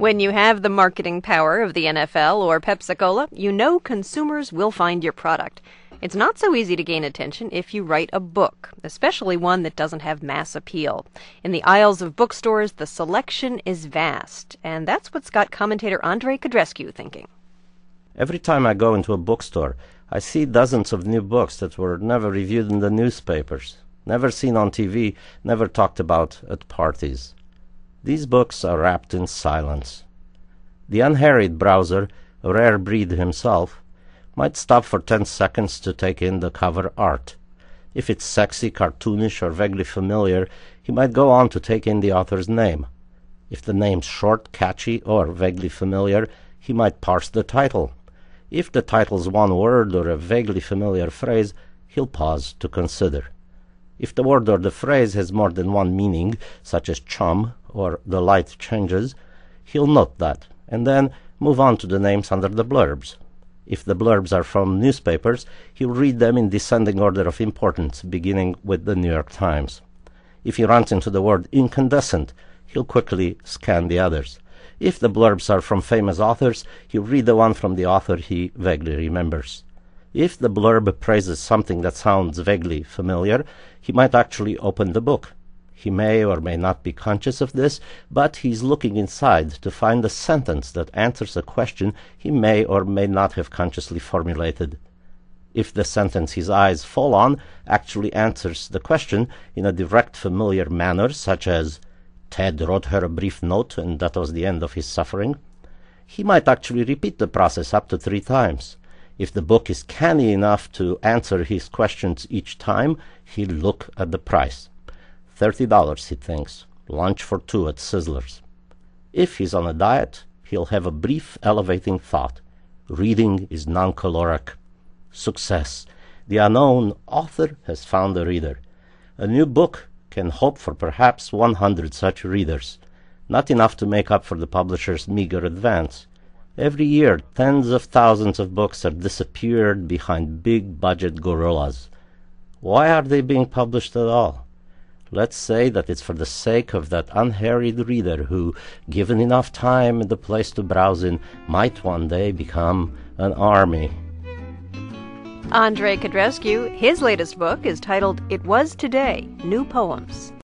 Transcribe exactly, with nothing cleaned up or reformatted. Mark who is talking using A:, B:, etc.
A: When you have the marketing power of the N F L or Pepsi-Cola, you know consumers will find your product. It's not so easy to gain attention if you write a book, especially one that doesn't have mass appeal. In the aisles of bookstores, the selection is vast, and that's what's got commentator Andrei Codrescu thinking.
B: Every time I go into a bookstore, I see dozens of new books that were never reviewed in the newspapers, never seen on T V, never talked about at parties. These books are wrapped in silence. The unharried browser, a rare breed himself, might stop for ten seconds to take in the cover art. If it's sexy, cartoonish, or vaguely familiar, he might go on to take in the author's name. If the name's short, catchy, or vaguely familiar, he might parse the title. If the title's one word or a vaguely familiar phrase, he'll pause to consider. If the word or the phrase has more than one meaning, such as chum or the light changes, he'll note that, and then move on to the names under the blurbs. If the blurbs are from newspapers, he'll read them in descending order of importance, beginning with the New York Times. If he runs into the word incandescent, he'll quickly scan the others. If the blurbs are from famous authors, he'll read the one from the author he vaguely remembers. If the blurb praises something that sounds vaguely familiar, he might actually open the book. He may or may not be conscious of this, but he's looking inside to find a sentence that answers a question he may or may not have consciously formulated. If the sentence his eyes fall on actually answers the question in a direct, familiar manner, such as, "Ted wrote her a brief note, and that was the end of his suffering," he might actually repeat the process up to three times. If the book is canny enough to answer his questions each time, he'll look at the price. Thirty dollars, he thinks. Lunch for two at Sizzler's. If he's on a diet, he'll have a brief, elevating thought. Reading is non-caloric. Success. The unknown author has found a reader. A new book can hope for perhaps one hundred such readers. Not enough to make up for the publisher's meager advance. Every year, tens of thousands of books have disappeared behind big-budget gorillas. Why are they being published at all? Let's say that it's for the sake of that unharried reader who, given enough time and a place to browse in, might one day become an army.
A: Andrei Codrescu, his latest book is titled It Was Today, New Poems.